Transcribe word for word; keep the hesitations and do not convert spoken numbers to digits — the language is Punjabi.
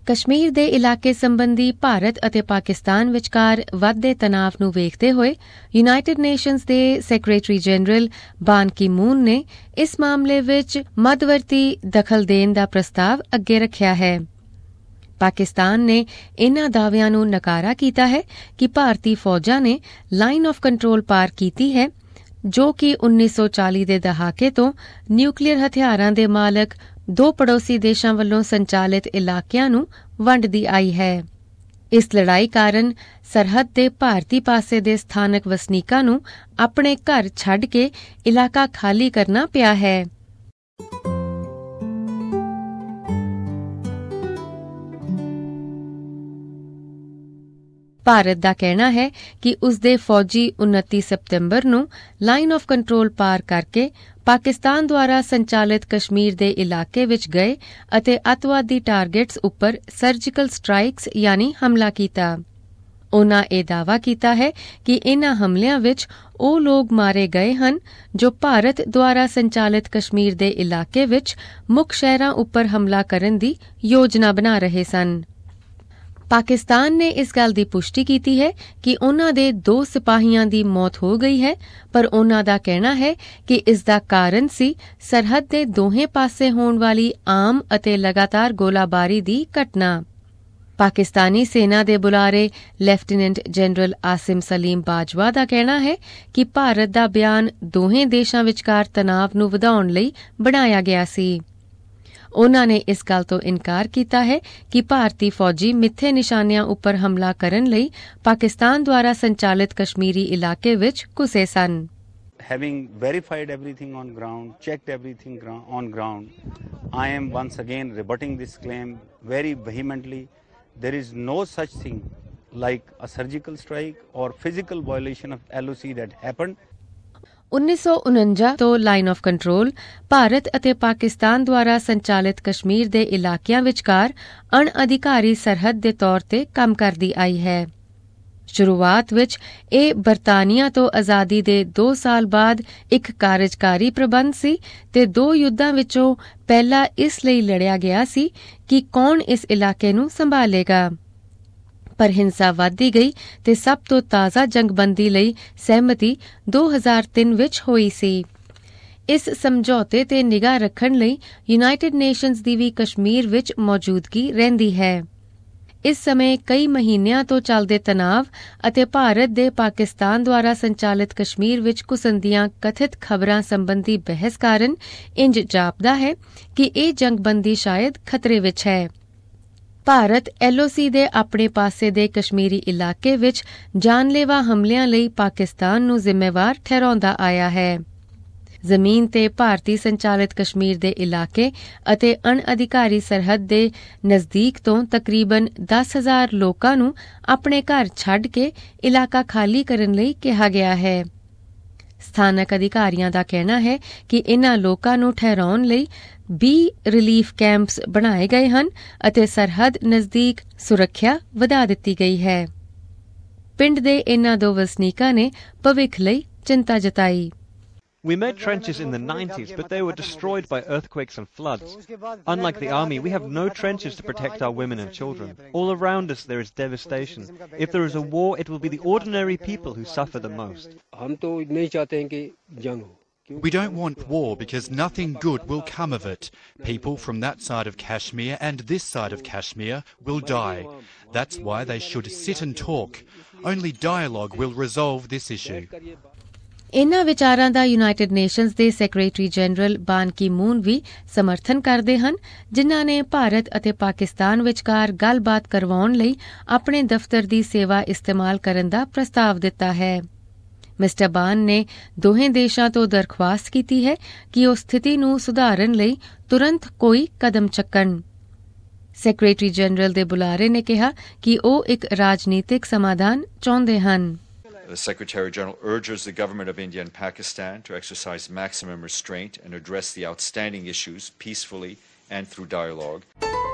ਕਸ਼ਮੀਰ ਦੇ ਇਲਾਕੇ ਸੰਬੰਧੀ ਭਾਰਤ ਅਤੇ ਪਾਕਿਸਤਾਨ ਵਿਚਕਾਰ ਵੱਧਦੇ ਤਣਾਅ ਨੂੰ ਵੇਖਦੇ ਹੋਏ ਯੂਨਾਈਟਿਡ ਨੇਸ਼ਨਜ਼ ਦੇ secretary general Ban Ki moon ਨੇ ਇਸ ਮਾਮਲੇ ਵਿੱਚ ਮੱਧਵਰਤੀ ਦਖਲ ਦੇਣ ਦਾ ਪ੍ਰਸਤਾਵ ਅੱਗੇ ਰੱਖਿਆ ਹੈ। ਪਾਕਿਸਤਾਨ ਨੇ ਇਨ੍ਹਾਂ ਦਾਅਵਿਆਂ ਨੂੰ ਨਕਾਰਾ ਕੀਤਾ ਹੈ ਕਿ ਭਾਰਤੀ ਫੌਜਾਂ ਨੇ ਲਾਈਨ ਆਫ ਕੰਟਰੋਲ ਪਾਰ ਕੀਤੀ ਹੈ, ਜੋ ਕਿ ਉੱਨੀ ਸੌ ਚਾਲੀ ਦੇ ਦਹਾਕੇ ਤੋਂ ਨਿਊਕਲੀਅਰ ਹਥਿਆਰਾਂ ਦੇ ਮਾਲਕ ਦੋ ਪੜੋਸੀ ਦੇਸ਼ਾਂ ਵੱਲੋਂ ਸੰਚਾਲਿਤ ਇਲਾਕਿਆਂ ਨੂੰ ਵੰਡਦੀ ਆਈ ਹੈ। ਇਸ ਲੜਾਈ ਕਾਰਨ ਸਰਹੱਦ ਦੇ ਭਾਰਤੀ ਪਾਸੇ ਦੇ ਸਥਾਨਕ ਵਸਨੀਕਾਂ ਨੂੰ ਆਪਣੇ ਘਰ ਛੱਡ ਕੇ ਇਲਾਕਾ ਖਾਲੀ ਕਰਨਾ ਪਿਆ ਹੈ। ਭਾਰਤ ਦਾ ਕਹਿਣਾ ਹੈ ਕਿ ਉਸ ਦੇ ਫੌਜੀ ਉਨੱਤੀ ਸਤੰਬਰ ਨੂੰ ਲਾਈਨ ਆਫ ਕੰਟਰੋਲ ਪਾਰ ਕਰਕੇ ਪਾਕਿਸਤਾਨ ਦੁਆਰਾ ਸੰਚਾਲਿਤ ਕਸ਼ਮੀਰ ਦੇ ਇਲਾਕੇ ਵਿੱਚ ਗਏ ਅਤੇ ਅੱਤਵਾਦੀ ਟਾਰਗੇਟਸ ਉੱਪਰ ਸਰਜੀਕਲ ਸਟ੍ਰਾਈਕਸ ਯਾਨੀ ਹਮਲਾ ਕੀਤਾ। ਉਨ੍ਹਾਂ ਇਹ ਦਾਅਵਾ ਕੀਤਾ ਹੈ ਕਿ ਇਨ੍ਹਾਂ ਹਮਲਿਆਂ ਵਿੱਚ ਉਹ ਲੋਕ ਮਾਰੇ ਗਏ ਹਨ ਜੋ ਭਾਰਤ ਦੁਆਰਾ ਸੰਚਾਲਿਤ ਕਸ਼ਮੀਰ ਦੇ ਇਲਾਕੇ ਵਿੱਚ ਮੁੱਖ ਸ਼ਹਿਰਾਂ ਉੱਪਰ ਹਮਲਾ ਕਰਨ ਦੀ ਯੋਜਨਾ ਬਣਾ ਰਹੇ ਸਨ। ਪਾਕਿਸਤਾਨ ਨੇ ਇਸ ਗੱਲ ਦੀ ਪੁਸ਼ਟੀ ਕੀਤੀ ਹੈ ਕਿ ਉਨ੍ਹਾਂ ਦੇ ਦੋ ਸਿਪਾਹੀਆਂ ਦੀ ਮੌਤ ਹੋ ਗਈ ਹੈ, ਪਰ ਉਨ੍ਹਾਂ ਦਾ ਕਹਿਣਾ ਹੈ ਕਿ ਇਸ ਦਾ ਕਾਰਨ ਸੀ ਸਰਹੱਦ ਦੇ ਦੋਹੇ ਪਾਸੇ ਹੋਣ ਵਾਲੀ ਆਮ ਅਤੇ ਲਗਾਤਾਰ ਗੋਲਾਬਾਰੀ ਦੀ ਘਟਨਾ। ਪਾਕਿਸਤਾਨੀ ਸੈਨਾ ਦੇ ਬੁਲਾਰੇ ਲੈਫਟੀਨੈਂਟ ਜਨਰਲ ਆਸਿਮ ਸਲੀਮ ਬਾਜਵਾ ਦਾ ਕਹਿਣਾ ਹੈ ਕਿ ਭਾਰਤ ਦਾ ਬਿਆਨ ਦੋਹੇ ਦੇਸ਼ਾਂ ਵਿਚਕਾਰ ਤਣਾਅ ਨੂੰ ਵਧਾਉਣ ਲਈ ਬਣਾਇਆ ਗਿਆ ਸੀ। ਉਨ੍ਹਾਂ ਨੇ ਇਸ ਗੱਲ ਤੋਂ ਇਨਕਾਰ ਕੀਤਾ ਹੈ ਕਿ ਭਾਰਤੀ ਫੌਜੀ ਮਿੱਥੇ ਨਿਸ਼ਾਨਿਆਂ ਉੱਪਰ ਹਮਲਾ ਕਰਨ ਲਈ ਪਾਕਿਸਤਾਨ ਦੁਆਰਾ ਸੰਚਾਲਿਤ ਕਸ਼ਮੀਰੀ ਇਲਾਕੇ ਵਿੱਚ ਘੁਸੇ ਸਨ। Having verified everything on ground, checked everything on ground, I am once again rebutting this claim very vehemently. There is no such thing like a surgical strike or physical violation of L O C that happened. ਉੱਨੀ ਸੌ ਉਨੰਜਾ ਤੋਂ ਲਾਈਨ ਆਫ ਕੰਟਰੋਲ ਭਾਰਤ ਅਤੇ ਪਾਕਿਸਤਾਨ ਦੁਆਰਾ ਸੰਚਾਲਿਤ ਕਸ਼ਮੀਰ ਦੇ ਇਲਾਕਿਆਂ ਵਿਚਕਾਰ ਅਣਅਧਿਕਾਰੀ ਸਰਹੱਦ ਦੇ ਤੌਰ ਤੇ ਕੰਮ ਕਰਦੀ ਆਈ ਹੈ। ਸ਼ੁਰੂਆਤ ਵਿੱਚ ਇਹ ਬਰਤਾਨੀਆ ਤੋਂ ਆਜ਼ਾਦੀ ਦੇ ਦੋ ਸਾਲ ਬਾਅਦ ਇੱਕ ਕਾਰਜਕਾਰੀ ਪ੍ਰਬੰਧ ਸੀ ਤੇ ਦੋ ਯੁੱਧਾਂ ਵਿੱਚੋਂ ਪਹਿਲਾ ਇਸ ਲਈ ਲੜਿਆ ਗਿਆ ਸੀ ਕਿ ਕੌਣ ਇਸ ਇਲਾਕੇ ਨੂੰ ਸੰਭਾਲੇਗਾ। ਪਰ ਹਿੰਸਾ ਵਧਦੀ ਗਈ ਤੇ ਸਭ ਤੋਂ ਤਾਜ਼ਾ ਜੰਗਬੰਦੀ ਲਈ ਸਹਿਮਤੀ ਦੋ ਹਜ਼ਾਰ ਤਿੰਨ ਵਿੱਚ ਹੋਈ ਸੀ। ਇਸ ਸਮਝੌਤੇ ਤੇ ਨਿਗਾਹ ਰੱਖਣ ਲਈ ਯੂਨਾਈਟਿਡ ਨੇਸ਼ਨਜ਼ ਦੀ ਵੀ ਕਸ਼ਮੀਰ ਵਿੱਚ ਮੌਜੂਦਗੀ ਰਹਿੰਦੀ ਹੈ। ਇਸ ਸਮੇਂ ਕਈ ਮਹੀਨਿਆਂ ਤੋਂ ਚੱਲਦੇ ਤਣਾਅ ਅਤੇ ਭਾਰਤ ਦੇ ਪਾਕਿਸਤਾਨ ਦੁਆਰਾ ਸੰਚਾਲਿਤ ਕਸ਼ਮੀਰ ਵਿੱਚ ਘੁਸਣ ਦੀਆਂ ਕਥਿਤ ਖਬਰਾਂ ਸੰਬੰਧੀ ਬਹਿਸ ਕਾਰਨ ਇੰਜ ਜਾਪਦਾ ਹੈ ਕਿ ਇਹ ਜੰਗਬੰਦੀ ਸ਼ਾਇਦ ਖਤਰੇ ਵਿੱਚ ਹੈ। ਭਾਰਤ ਐਲ ਓ ਸੀ ਦੇ ਆਪਣੇ ਪਾਸੇ ਦੇ ਕਸ਼ਮੀਰੀ ਇਲਾਕੇ ਵਿੱਚ ਜਾਨਲੇਵਾ ਹਮਲਿਆਂ ਲਈ ਪਾਕਿਸਤਾਨ ਨੂੰ ਜ਼ਿੰਮੇਵਾਰ ਠਹਿਰਾਉਂਦਾ ਆਇਆ ਹੈ। ਜ਼ਮੀਨ ਤੇ ਭਾਰਤੀ ਸੰਚਾਲਿਤ ਕਸ਼ਮੀਰ ਦੇ ਇਲਾਕੇ ਅਤੇ ਅਣਅਧਿਕਾਰੀ ਸਰਹੱਦ ਦੇ ਨਜ਼ਦੀਕ ਤੋਂ ਤਕਰੀਬਨ ਦਸ ਹਜ਼ਾਰ ਲੋਕਾਂ ਨੂੰ ਆਪਣੇ ਘਰ ਛੱਡ ਕੇ ਇਲਾਕਾ ਖਾਲੀ ਕਰਨ ਲਈ ਕਿਹਾ ਗਿਆ ਹੈ। ਸਥਾਨਕ ਅਧਿਕਾਰੀਆਂ ਦਾ ਕਹਿਣਾ ਹੈ ਕਿ ਇਨ੍ਹਾਂ ਲੋਕਾਂ ਨੂੰ ਠਹਿਰਾਉਣ ਲਈ ਵੀਹ ਰਿਲੀਫ ਕੈਂਪਸ ਬਣਾਏ ਗਏ ਹਨ ਅਤੇ ਸਰਹੱਦ ਨਜ਼ਦੀਕ ਸੁਰੱਖਿਆ ਵਧਾ ਦਿੱਤੀ ਗਈ ਹੈ। ਪਿੰਡ ਦੇ ਇਨ੍ਹਾਂ ਦੋ ਵਸਨੀਕਾਂ ਨੇ ਭਵਿੱਖ ਲਈ ਚਿੰਤਾ ਜਤਾਈ। We made trenches in the nineties, but they were destroyed by earthquakes and floods. Unlike the army, we have no trenches to protect our women and children. All around us there is devastation. If there is a war, it will be the ordinary people who suffer the most. We don't want war because nothing good will come of it. People from that side of Kashmir and this side of Kashmir will die. That's why they should sit and talk. Only dialogue will resolve this issue. ਇਨ੍ਹਾਂ ਵਿਚਾਰਾਂ ਦਾ ਯੂਨਾਈਟਿਡ ਨੇਸ਼ਨਜ਼ ਦੇ secretary general Ban Ki moon ਵੀ ਸਮਰਥਨ ਕਰਦੇ ਹਨ, ਜਿਨ੍ਹਾਂ ਨੇ ਭਾਰਤ ਅਤੇ ਪਾਕਿਸਤਾਨ ਵਿਚਕਾਰ ਗੱਲਬਾਤ ਕਰਵਾਉਣ ਲਈ ਆਪਣੇ ਦਫ਼ਤਰ ਦੀ ਸੇਵਾ ਇਸਤੇਮਾਲ ਕਰਨ ਦਾ ਪ੍ਰਸਤਾਵ ਦਿੱਤਾ ਹੈ। ਮਿਸਟਰ ਬਾਨ ਨੇ ਦੋਹੇ ਦੇਸ਼ਾਂ ਤੋਂ ਦਰਖਾਸਤ ਕੀਤੀ ਹੈ ਕਿ ਉਹ ਸਥਿਤੀ ਨੂੰ ਸੁਧਾਰਨ ਲਈ ਤੁਰੰਤ ਕੋਈ ਕਦਮ ਚੁੱਕਣ। ਸੈਕਟਰੀ ਜਨਰਲ ਦੇ ਬੁਲਾਰੇ ਨੇ ਕਿਹਾ ਕਿ ਉਹ ਇੱਕ ਰਾਜਨੀਤਿਕ ਸਮਾਧਾਨ ਚਾਹੁੰਦੇ ਹਨ। The Secretary-General urges the government of India and Pakistan to exercise maximum restraint and address the outstanding issues peacefully and through dialogue.